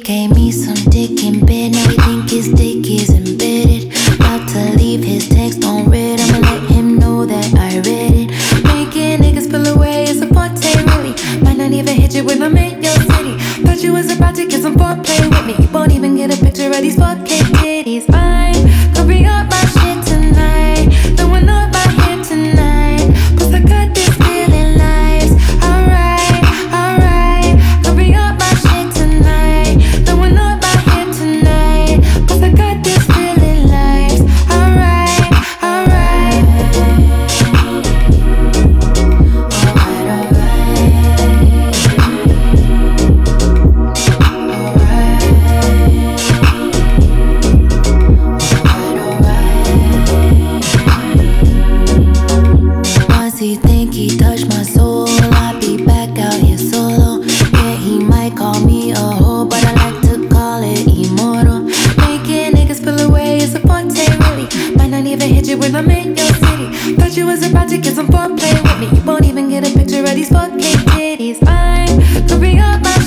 gave me some dick in bed, now he think his dick is embedded. About to leave his text on red, I'ma let him know that I read it. Making niggas pull away is a forte, really. Might not even hit you when I'm in your city. Thought you was about to get some foreplay with me. You won't even get a picture of these 4K titties. I'm gonna be up my shit tonight, throwing up my hair tonight. Plus I got this feeling nice. Alright, alright. Gonna be up my shit tonight, throwing up my hair tonight. Plus I got this feeling nice. Alright, alright. Once he think he touched my soul, I'll be back out here solo. Yeah, he might call me a hoe, but I like to call it immortal. Making niggas pull away is a forte, really. Might not even hit you when I'm in your city. Thought you was about to get some foreplay with me. You won't even get a picture of these 4K titties. I'm gonna be up my